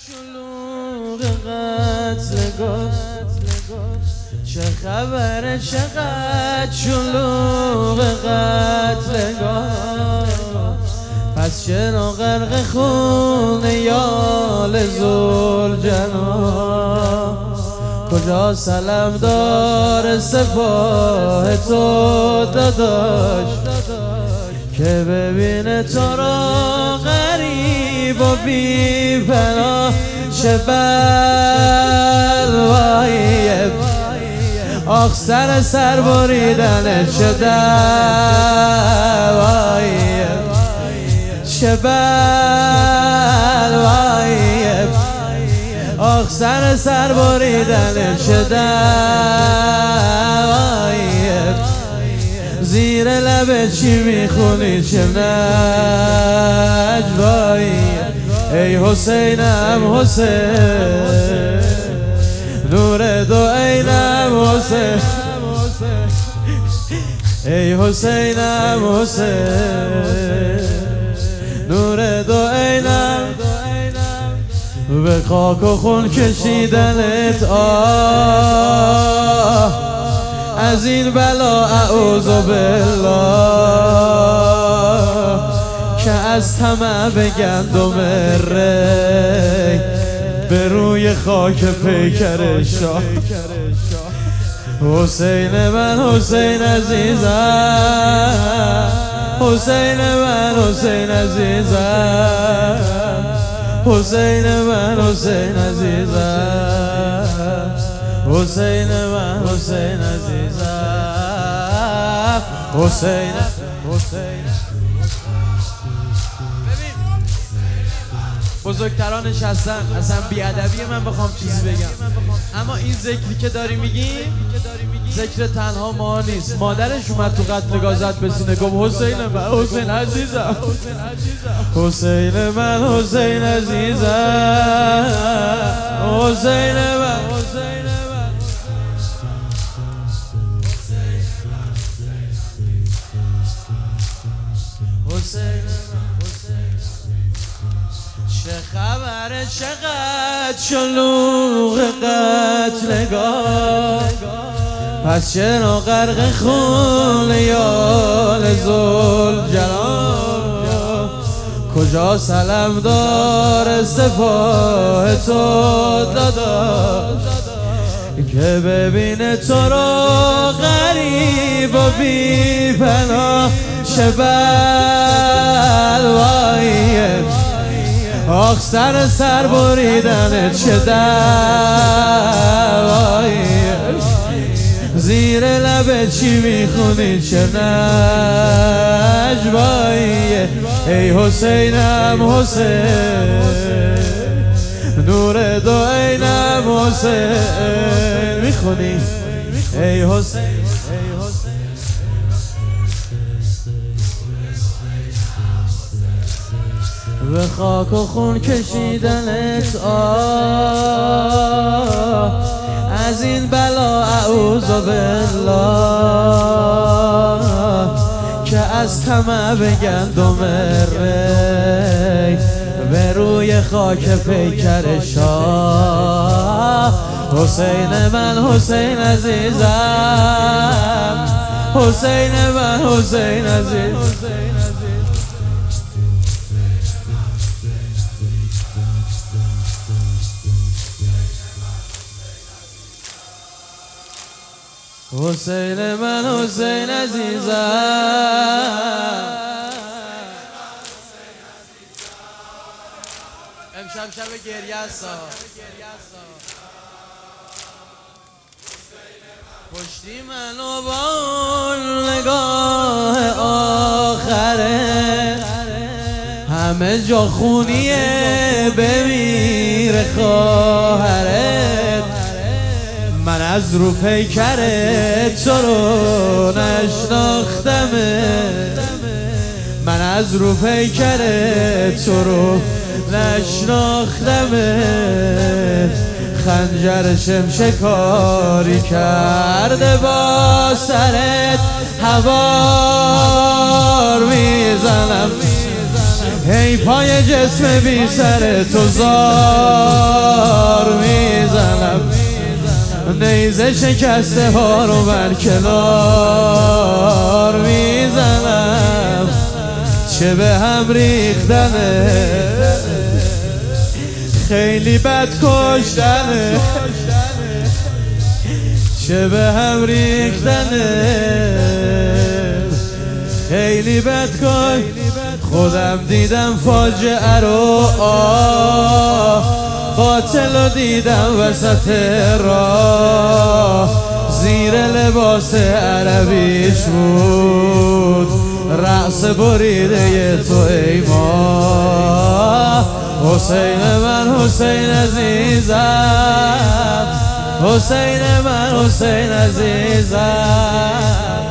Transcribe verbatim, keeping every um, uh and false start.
شلوغ قتلگاه چه خبره چقدر شلوغ قتلگاه پس چرا غرق خون یال ذوالجلال کجا سلمدار سپاه تو داداش که ببینه تو را غریب و بی پناه چه بلواییه آخ سر سر بریدنه چه دواییه چه بلواییه آخ سر سر بریدنه چه دواییه زیر لبه چی میخونی چه نجواییه ای حسینم حسین نور دو عینم حسین ای حسینم حسین نور دو عینم به خاک و خون کشیدنت آه از این بلا اعوذ بالله که از طمع به گندم ری به روی خاک پیکر شاه حسین من حسین عزیزم حسین من حسین عزیزم حسین من حسین عزیزم حسین من حسین عزیزم حسین حسین بزرگتران نشستن اصلا بیادبی من بخوام چیزی بگم اما این ذکری که داری میگی ذکر تنها ما نیست مادرش اومد تو قتلگاه زد به سینه گفت حسین من حسین عزیزم حسین من حسین عزیزم حسین من حسین چه خبره چقدر شلوغ قتلگاه پس چرا غرق خون یال ذوالجلال کجا سلمدار سپاه تو داداش که ببینه تو را غریب و بی پناه چه بلواییه آخ سر سر بریدنه چه دواییه زیر لبه چی میخونی چه نجواییه ای حسینم حسین نور دو عینم حسین میخونی ای حسین به خاک و خون کشیدنت آه از این بلا اعوذ بالله که از طمع به گندم ری به روی خاک پیکر شاه حسین من حسین عزیزم حسین من حسین عزیزم حسین من حسین عزیزم امشب شب گریه است پشتی منو با نگاه آخره همه جا خونیه بمیره خواهرت من از رو پیکرت تو رو نشناختمه من از رو پیکرت تو رو نشناختمه خنجر شمشکاری کرده با سرت هوار میزنم هی پای جسم بی سر تو زار میزنم، نیزه شکسته ها رو بر کنار میزنم. چه به هم ریختنه، خیلی بد کشتنه، چه به هم ریختنه، خیلی بد کن. خودم دیدم فاجعه رو، قاتل رو دیدم وسط راه، زیر لباس عربیش بود رأس بریده تو ای ما. حسین من حسین عزیزم، حسین من حسین عزیزم.